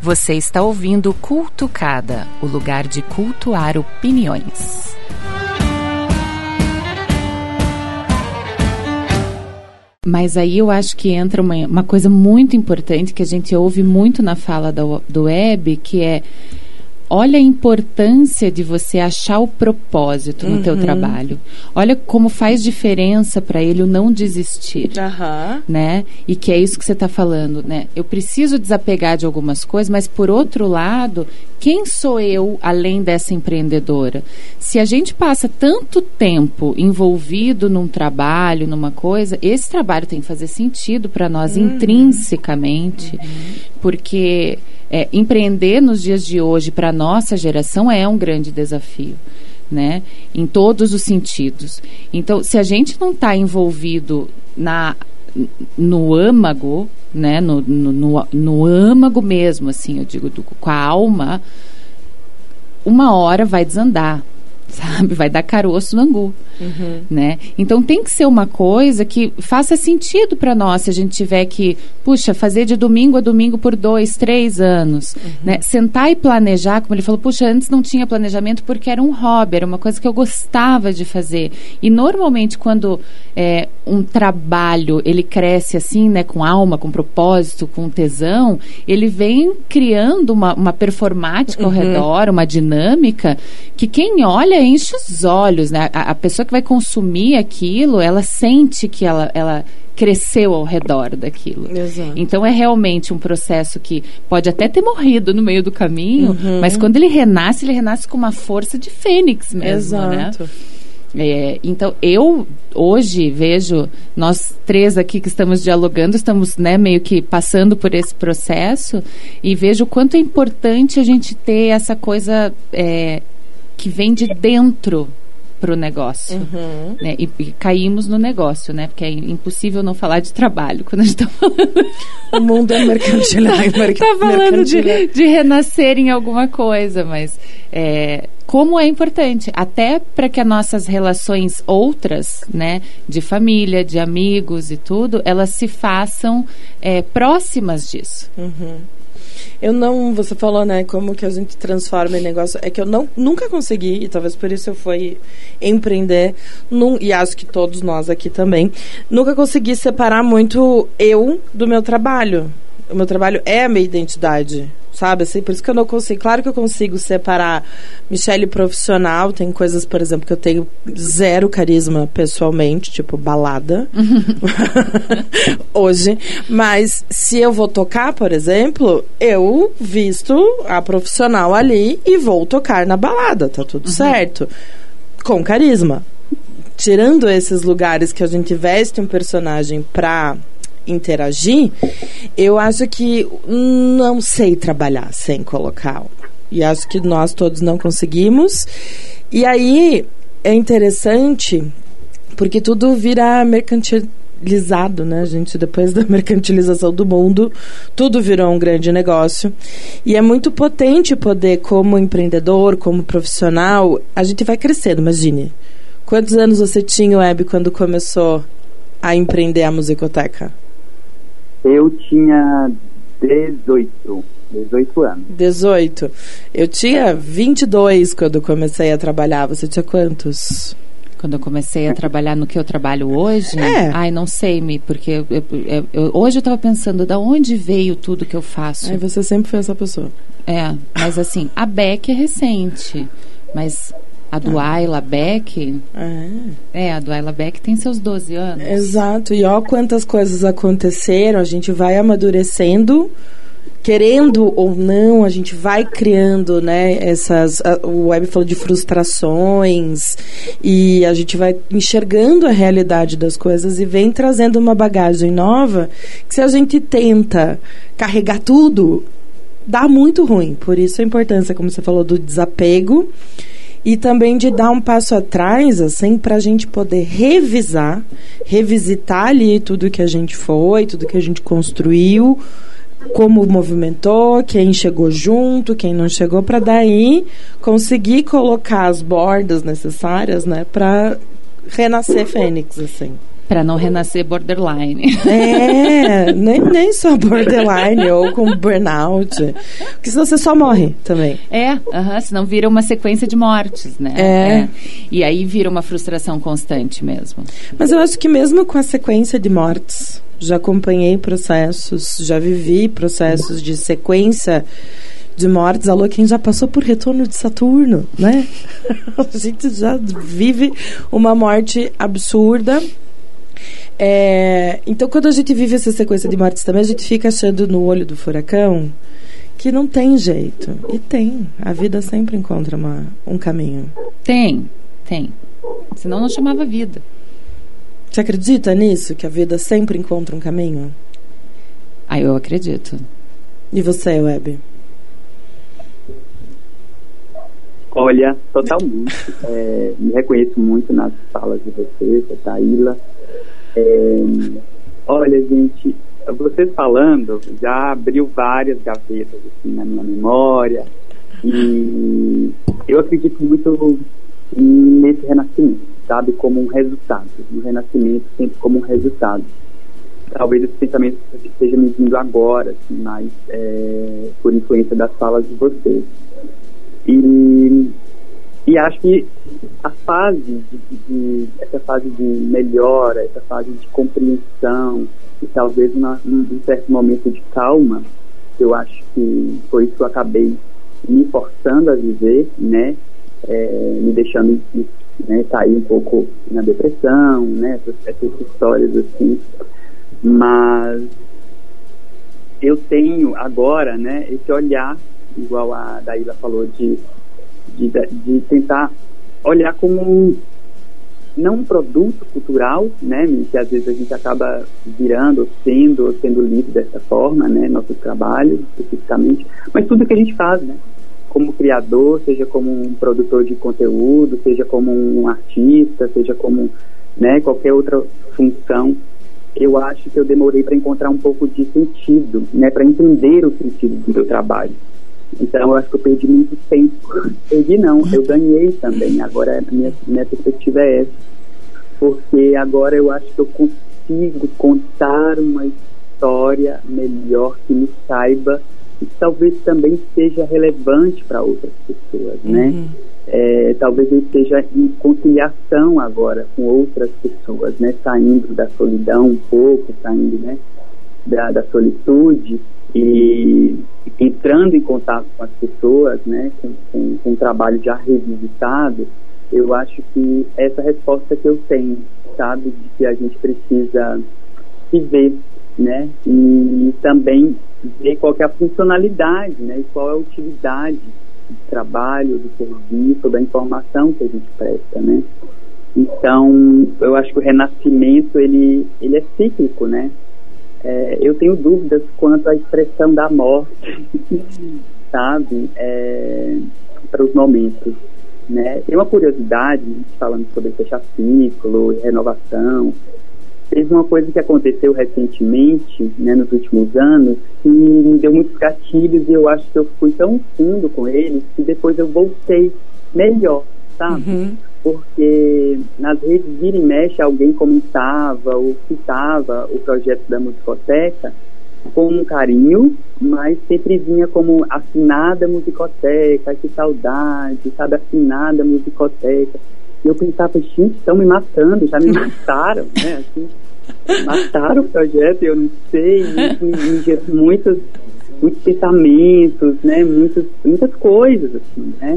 Você está ouvindo Cultucada, o lugar de cultuar opiniões. Mas aí eu acho que entra uma coisa muito importante que a gente ouve muito na fala do Hebe, que é: olha a importância de você achar o propósito no teu trabalho. Olha como faz diferença para ele o não desistir, né? E que é isso que você está falando, né? Eu preciso desapegar de algumas coisas, mas por outro lado, quem sou eu além dessa empreendedora? Se a gente passa tanto tempo envolvido num trabalho, numa coisa, esse trabalho tem que fazer sentido para nós intrinsecamente, porque empreender nos dias de hoje para a nossa geração é um grande desafio, né? Em todos os sentidos. Então, se a gente não está envolvido no âmago, né? No âmago mesmo, assim, eu digo, com a alma, uma hora vai desandar, sabe? Vai dar caroço no angu. Né? Então tem que ser uma coisa que faça sentido para nós, se a gente tiver que, fazer de domingo a domingo por 2, 3 anos, né? Sentar e planejar, como ele falou, antes não tinha planejamento porque era um hobby, era uma coisa que eu gostava de fazer. E normalmente quando um trabalho, ele cresce assim, né, com alma, com propósito, com tesão, ele vem criando uma performática ao redor, uma dinâmica que quem olha enche os olhos, né? A pessoa que vai consumir aquilo, ela sente que ela cresceu ao redor daquilo. Exato. Então é realmente um processo que pode até ter morrido no meio do caminho, mas quando ele renasce com uma força de fênix mesmo. Exato. Né? Então eu hoje vejo, nós 3 aqui que estamos dialogando, estamos, né, meio que passando por esse processo, e vejo o quanto é importante a gente ter essa coisa que vem de dentro para o negócio, né? E caímos no negócio, né? Porque é impossível não falar de trabalho quando a gente está falando. O mundo é mercantilizado. Está falando de renascer em alguma coisa, mas como é importante, até para que as nossas relações outras, né? De família, de amigos e tudo, elas se façam próximas disso. Você falou, né, como que a gente transforma em negócio, é que eu nunca consegui, e talvez por isso eu fui empreender, e acho que todos nós aqui também, nunca consegui separar muito eu do meu trabalho. O meu trabalho é a minha identidade, sabe? Assim, por isso que eu não consigo. Claro que eu consigo separar Michele profissional. Tem coisas, por exemplo, que eu tenho 0 carisma pessoalmente, tipo balada. Hoje. Mas se eu vou tocar, por exemplo, eu visto a profissional ali e vou tocar na balada. Tá tudo certo. Com carisma. Tirando esses lugares que a gente veste um personagem pra interagir, eu acho que não sei trabalhar sem colocar alma. E acho que nós todos não conseguimos. E aí é interessante porque tudo vira mercantilizado, né, gente? Depois da mercantilização do mundo, tudo virou um grande negócio. E é muito potente poder, como empreendedor, como profissional, a gente vai crescendo. Imagine. Quantos anos você tinha, Web, quando começou a empreender a Musicoteca? Eu tinha 18 anos. 18. Eu tinha 22 quando comecei a trabalhar. Você tinha quantos? Quando eu comecei a trabalhar no que eu trabalho hoje? Ai, não sei, porque hoje eu estava pensando, da onde veio tudo que eu faço? Ai, você sempre foi essa pessoa. Mas assim, a Beck é recente, mas a do Ayla Beck... a do Ayla Beck tem seus 12 anos. Exato. E ó quantas coisas aconteceram. A gente vai amadurecendo, querendo ou não, a gente vai criando, né, o Web falou de frustrações, e a gente vai enxergando a realidade das coisas e vem trazendo uma bagagem nova, que se a gente tenta carregar tudo, dá muito ruim. Por isso a importância, como você falou, do desapego, e também de dar um passo atrás, assim, para a gente poder revisitar ali tudo que a gente foi, tudo que a gente construiu, como movimentou, quem chegou junto, quem não chegou, para daí conseguir colocar as bordas necessárias, né, para renascer Fênix, assim. Para não renascer borderline. Nem só borderline ou com burnout. Porque senão você só morre também. Senão vira uma sequência de mortes, né? E aí vira uma frustração constante mesmo. Mas eu acho que mesmo com a sequência de mortes, já acompanhei processos, já vivi processos de sequência de mortes. Alô, quem já passou por retorno de Saturno, né? A gente já vive uma morte absurda. Então, quando a gente vive essa sequência de mortes também, a gente fica achando no olho do furacão que não tem jeito. E tem. A vida sempre encontra um caminho. Tem. Senão não chamava vida. Você acredita nisso? Que a vida sempre encontra um caminho? Eu acredito. E você, Web? Olha, totalmente. Me reconheço muito nas falas de vocês, da Taíla. Olha, gente, vocês falando já abriu várias gavetas assim, na minha memória, e eu acredito muito nesse renascimento, sabe, como um resultado, no renascimento sempre como um resultado. Talvez esse pensamento esteja me vindo agora, assim, mais por influência das falas de vocês. E acho que a fase essa fase de melhora, essa fase de compreensão e talvez um certo momento de calma, eu acho que foi isso que eu acabei me forçando a viver, né, me deixando cair um pouco na depressão, né, essas histórias assim. Mas eu tenho agora, né, esse olhar, igual a Daíla falou, de tentar olhar como não um produto cultural, né, que às vezes a gente acaba virando, sendo lido dessa forma, né, nosso trabalho especificamente, mas tudo que a gente faz, né, como criador, seja como um produtor de conteúdo, seja como um artista, seja como, né, qualquer outra função. Eu acho que eu demorei para encontrar um pouco de sentido, né, para entender o sentido do meu trabalho. Então, eu acho que eu perdi muito tempo. Perdi não, eu ganhei também. Agora, a minha perspectiva é essa. Porque agora eu acho que eu consigo contar uma história melhor, que me saiba, e que talvez também seja relevante para outras pessoas, né? Talvez eu esteja em conciliação agora com outras pessoas, né? Saindo da solidão um pouco, saindo, né, da solitude, e entrando em contato com as pessoas, né, com um trabalho já revisitado. Eu acho que essa resposta que eu tenho, sabe, de que a gente precisa se ver, né, e também ver qual que é a funcionalidade, né, e qual é a utilidade do trabalho, do serviço, da informação que a gente presta, né. Então, eu acho que o renascimento, ele é cíclico, né. Eu tenho dúvidas quanto à expressão da morte, sabe, para os momentos, né. Tem uma curiosidade, falando sobre fechar ciclo e renovação. Teve uma coisa que aconteceu recentemente, né, nos últimos anos, que me deu muitos gatilhos, e eu acho que eu fui tão fundo com eles que depois eu voltei melhor, sabe? Porque nas redes vira e mexe alguém comentava ou citava o projeto da Musicoteca com um carinho, mas sempre vinha como assinada Musicoteca, que saudade, sabe, assinada Musicoteca. E eu pensava, gente, estão me matando, já me mataram, né, assim, mataram o projeto, eu não sei, me gerou muitos pensamentos, né, muitas coisas, assim, né,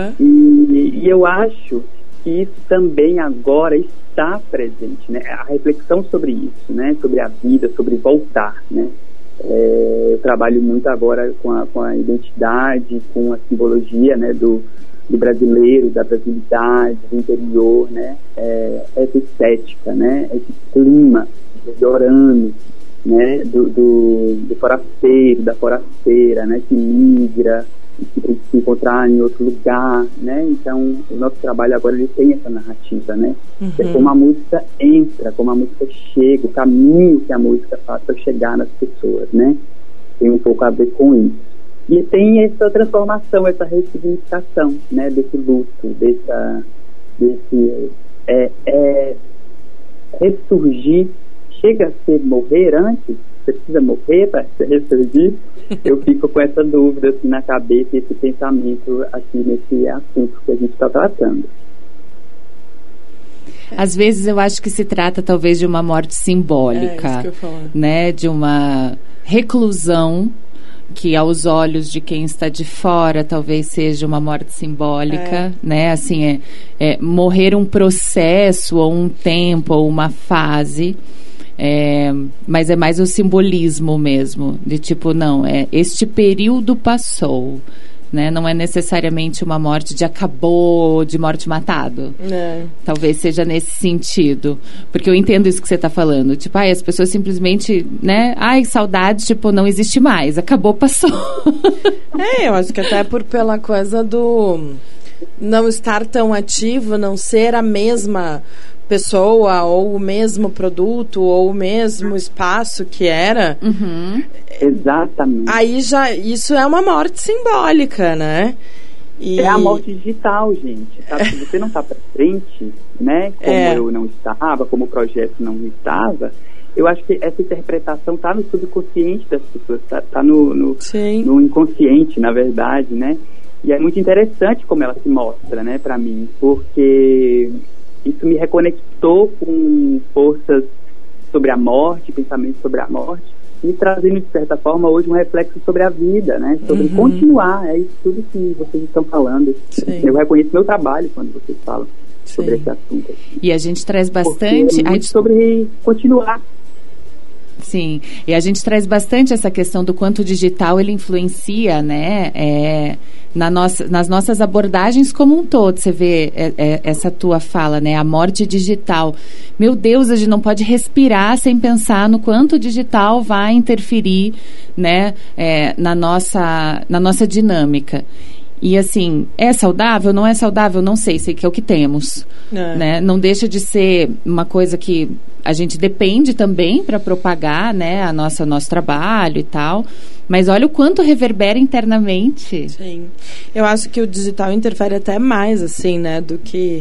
e eu acho que isso também agora está presente, né, a reflexão sobre isso, né, sobre a vida, sobre voltar, né. Eu trabalho muito agora com a identidade, com a simbologia, né, do brasileiro, da brasilidade, do interior, né, essa estética, né, esse clima melhorando, né, do forasteiro, da forasteira, né, que migra, que tem que se encontrar em outro lugar, né. Então o nosso trabalho agora, ele tem essa narrativa, né, é como a música entra, como a música chega, o caminho que a música faz para chegar nas pessoas, né, tem um pouco a ver com isso. E tem essa transformação, essa ressignificação, né, desse luto, ressurgir chega a ser morrer antes? Você precisa morrer para ressurgir? Eu fico com essa dúvida assim, na cabeça, esse pensamento aqui nesse assunto que a gente está tratando. Às vezes eu acho que se trata talvez de uma morte simbólica, isso que eu falo. né? De uma reclusão que aos olhos de quem está de fora talvez seja uma morte simbólica, né? Assim, morrer um processo ou um tempo ou uma fase, mas é mais o simbolismo mesmo, de tipo, não, este período passou, né? Não é necessariamente uma morte de acabou, de morte matado. Talvez seja nesse sentido. Porque eu entendo isso que você está falando. Tipo, as pessoas simplesmente, né? Saudade, tipo, não existe mais. Acabou, passou. Eu acho que até pela coisa do não estar tão ativo, não ser a mesma pessoa, ou o mesmo produto, ou o mesmo espaço que era. Exatamente. Aí isso é uma morte simbólica, né? É a morte digital, gente. Sabe? Se você não está para frente, né? Como eu não estava, como o projeto não estava, eu acho que essa interpretação está no subconsciente das pessoas, está no inconsciente, na verdade, né? E é muito interessante como ela se mostra, né, para mim, porque isso me reconectou com forças sobre a morte, pensamentos sobre a morte, e trazendo, de certa forma, hoje um reflexo sobre a vida, né? Sobre continuar, é isso tudo que vocês estão falando. Sim. Eu reconheço meu trabalho quando vocês falam sobre esse assunto. E a gente traz bastante... sobre continuar. Sim, e a gente traz bastante essa questão do quanto o digital ele influencia, né, nas nossas abordagens como um todo. Você vê essa tua fala, né, a morte digital. Meu Deus, a gente não pode respirar sem pensar no quanto o digital vai interferir, né, na nossa dinâmica. E assim, é saudável? Não é saudável? Não sei que é o que temos. Né? Não deixa de ser uma coisa que a gente depende também para propagar, né, nosso trabalho e tal. Mas olha o quanto reverbera internamente. Sim. Eu acho que o digital interfere até mais, assim, né, do que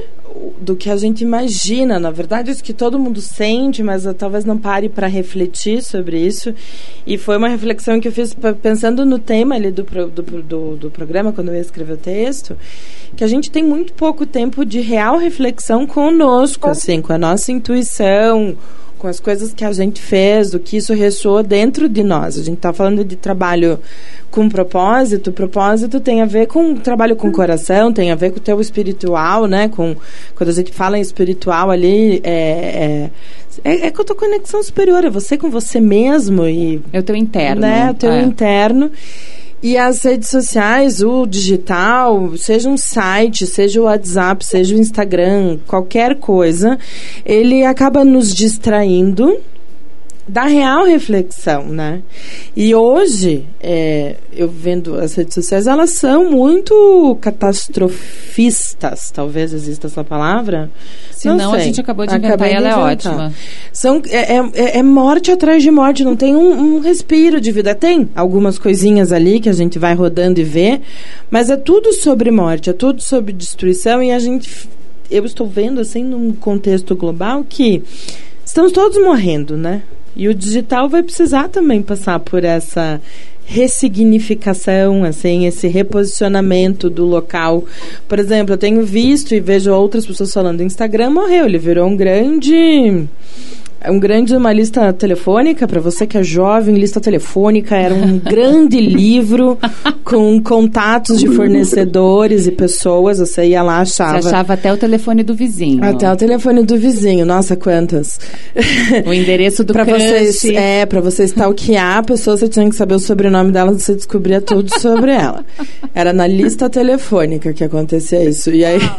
a gente imagina. Na verdade, isso que todo mundo sente, mas eu talvez não pare para refletir sobre isso. E foi uma reflexão que eu fiz pensando no tema ali do programa, quando eu ia escrever o texto, que a gente tem muito pouco tempo de real reflexão conosco, assim, com a nossa intuição, com as coisas que a gente fez, do que isso ressoa dentro de nós. A gente está falando de trabalho com propósito. Propósito tem a ver com trabalho com coração, tem a ver com o teu espiritual, né? Quando a gente fala em espiritual ali, é com a tua conexão superior, é você com você mesmo. É o teu interno. Né? O teu interno. E as redes sociais, o digital, seja um site, seja o WhatsApp, seja o Instagram, qualquer coisa, ele acaba nos distraindo da real reflexão, né? E hoje, eu vendo as redes sociais, elas são muito catastrofistas, talvez exista essa palavra. Se não, a gente acabou de inventar e ela é ótima. É morte atrás de morte, não tem um respiro de vida. Tem algumas coisinhas ali que a gente vai rodando e vê, mas é tudo sobre morte, é tudo sobre destruição, e eu estou vendo, assim, num contexto global, que estamos todos morrendo, né? E o digital vai precisar também passar por essa ressignificação, assim, esse reposicionamento do local. Por exemplo, eu tenho visto e vejo outras pessoas falando, o Instagram morreu, ele virou uma lista telefônica. Para você que é jovem, lista telefônica era um grande livro com contatos de fornecedores e pessoas. Você ia lá, achava... Você achava até o telefone do vizinho. Até o telefone do vizinho. Nossa, quantas. O endereço do crush. Para você stalkear a pessoa, você tinha que saber o sobrenome dela, você descobria tudo sobre ela. Era na lista telefônica que acontecia isso. E aí...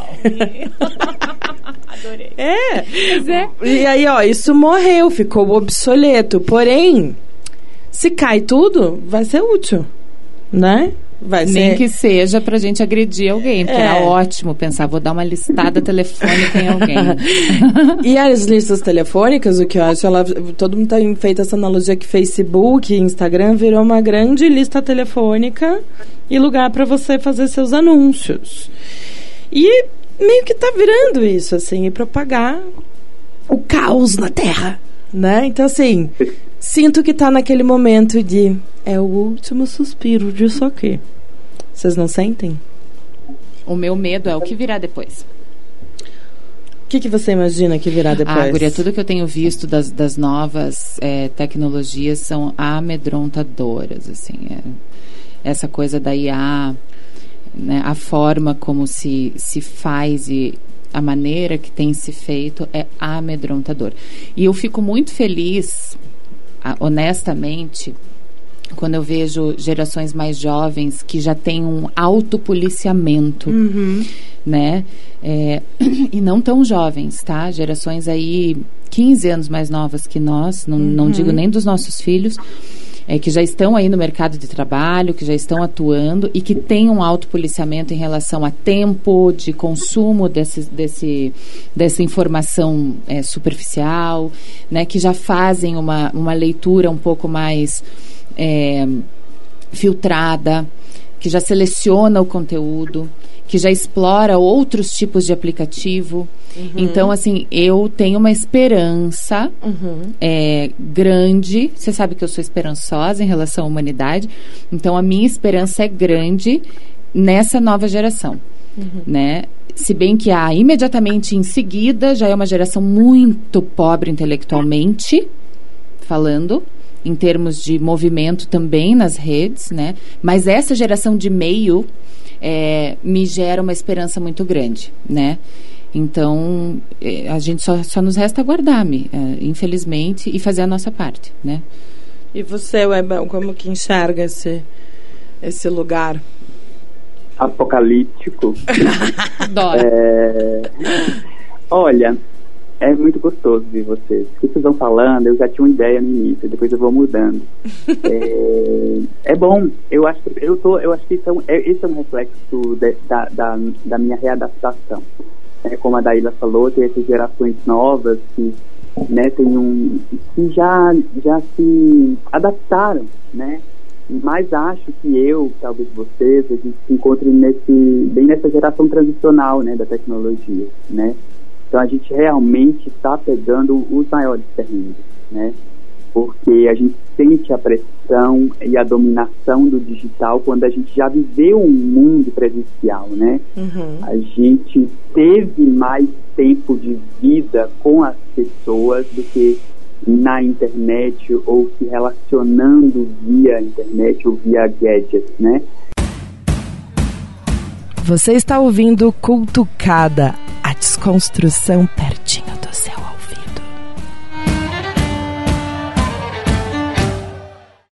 Adorei. E aí, isso morreu, ficou obsoleto. Porém, se cai tudo, vai ser útil, né? Nem que seja pra gente agredir alguém, porque era ótimo pensar, vou dar uma listada telefônica em alguém. E as listas telefônicas, o que eu acho, todo mundo tem feito essa analogia que Facebook e Instagram virou uma grande lista telefônica e lugar para você fazer seus anúncios. E meio que tá virando isso, assim, e propagar o caos na Terra, né? Então, assim, sinto que tá naquele momento de é o último suspiro disso aqui. Vocês não sentem? O meu medo é o que virá depois. O que você imagina que virá depois? Guria, tudo que eu tenho visto das novas tecnologias são amedrontadoras, assim. Essa coisa da IA, né, a forma como se faz e a maneira que tem se feito é amedrontador. E eu fico muito feliz, honestamente, quando eu vejo gerações mais jovens que já têm um autopoliciamento, né? E não tão jovens, tá? Gerações aí 15 anos mais novas que nós, não digo nem dos nossos filhos, que já estão aí no mercado de trabalho, que já estão atuando e que têm um autopoliciamento em relação a tempo de consumo dessa informação superficial, né? Que já fazem uma leitura um pouco mais filtrada, que já seleciona o conteúdo, que já explora outros tipos de aplicativo. Então, assim, eu tenho uma esperança grande. Você sabe que eu sou esperançosa em relação à humanidade. Então, a minha esperança é grande nessa nova geração, né? Se bem que imediatamente em seguida já é uma geração muito pobre intelectualmente, falando, em termos de movimento também nas redes, né? Mas essa geração de meio me gera uma esperança muito grande, né? Então, a gente só nos resta aguardar, infelizmente, e fazer a nossa parte, né? E você, Webão, como que enxerga esse lugar? Apocalíptico. Adoro. Olha, é muito gostoso ver vocês. O que vocês vão falando, eu já tinha uma ideia no início, depois eu vou mudando. É bom. Eu acho que esse é um reflexo da minha readaptação. Como a Daíla falou, tem essas gerações novas que, né, que já se adaptaram, né? Mas acho que talvez vocês, a gente se encontre bem nessa geração transicional, né, da tecnologia, né? Então a gente realmente está pegando os maiores terrenos, né? Porque a gente sente a pressão e a dominação do digital quando a gente já viveu um mundo presencial, né? A gente teve mais tempo de vida com as pessoas do que na internet ou se relacionando via internet ou via gadgets, né? Você está ouvindo Cutucada, a desconstrução pertinho.